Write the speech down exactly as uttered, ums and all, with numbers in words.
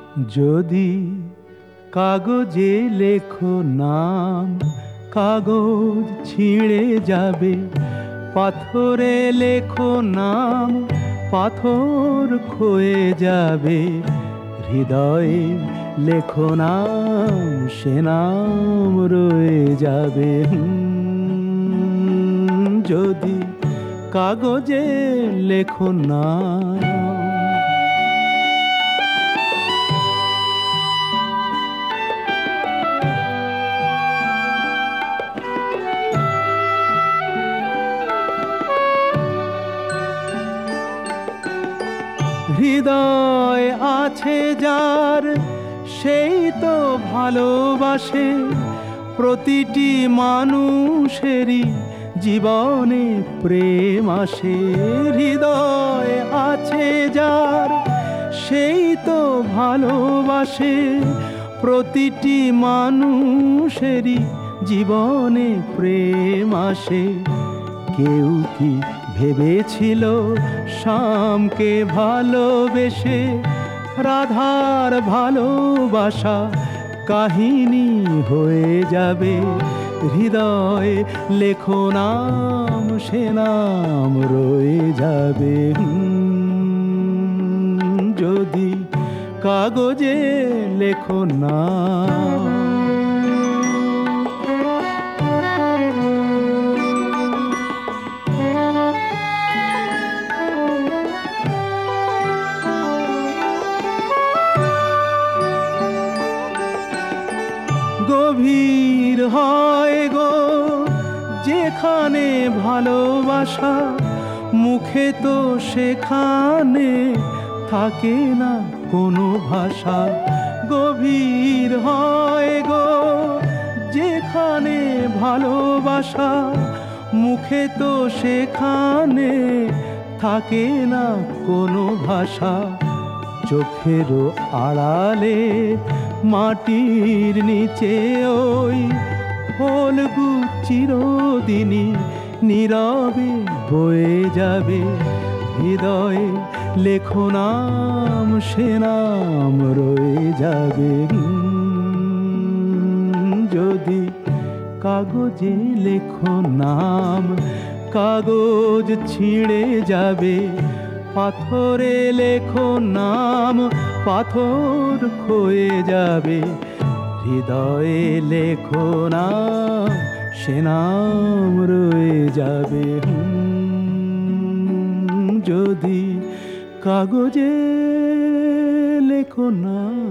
যদি কাগজে লেখো নাম, কাগজ ছিঁড়ে যাবে। পাথরে লেখো নাম, পাথর ক্ষয়ে যাবে। হৃদয়ে লেখো নাম, সে নাম রয়ে যাবে। হুম, যদি কাগজে লেখো নাম। হৃদয় আছে যার, সেই তো ভালোবাসে। প্রতিটি মানুষেরই জীবনে প্রেম আসে। হৃদয় আছে যার, সেই তো ভালোবাসে। প্রতিটি মানুষেরই জীবনে প্রেম আসে। কেউ কি ভেবেছিল শ্যামকে ভালোবেসে রাধার ভালোবাসা কাহিনী হয়ে যাবে? হৃদয়ে লেখো নাম, সে নাম রয়ে যাবে। হুম, যদি কাগজে লেখো নাম। গভীর হয় গো যেখানে ভালোবাসা, মুখে তো সেখানে থাকে না কোনো ভাষা। গভীর হয় গো যেখানে ভালোবাসা, মুখে তো সেখানে থাকে না কোনো ভাষা। চোখেরও আড়ালে মাটির নিচে ওই ফলগু চিরদিনই নীরবে বয়ে যাবে। হৃদয়ে লেখো নাম, সে নাম রয়ে যাবে। যদি কাগজে লেখো নাম, কাগজ ছিঁড়ে যাবে। পাথরে লেখো নাম, পাথর ক্ষয়ে যাবে। হৃদয়ে লেখো নাম, সে নাম রয়ে যাবে। হুম, যদি কাগজে লেখো নাম।